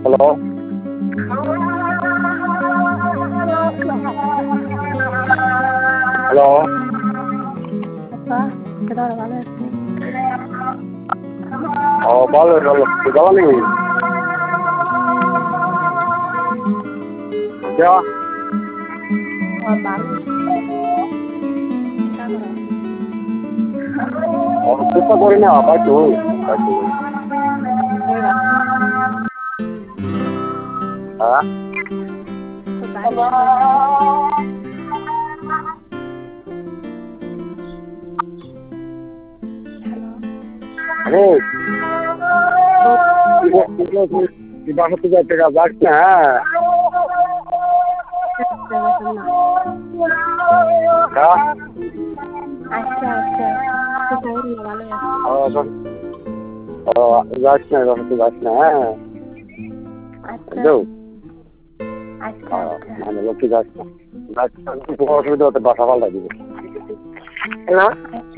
hello hello ভালো ভালো জ্বালানি চেষ্টা করি না পাইতো পাইতো হ্যাঁ আরে বাসা থেকে টাকা যাস না হ্যাঁ যাস না বাসাতে যাস না হ্যাঁ মানে লোককে যাস না অসুবিধা হতে বাসা পাল্টা দিবে হ্যালো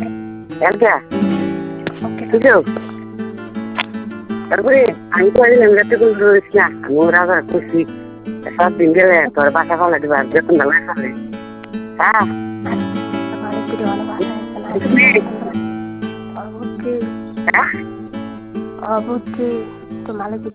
তারপরে আমি তো লেনগাতে কিন্তু রয়েছি না আমি ওরা করছি 7 দিন গেলে তোর বাসা পাল্লা দিবা বেতন ভালো খাবে হ্যাঁ অবশ্যই তো মালিক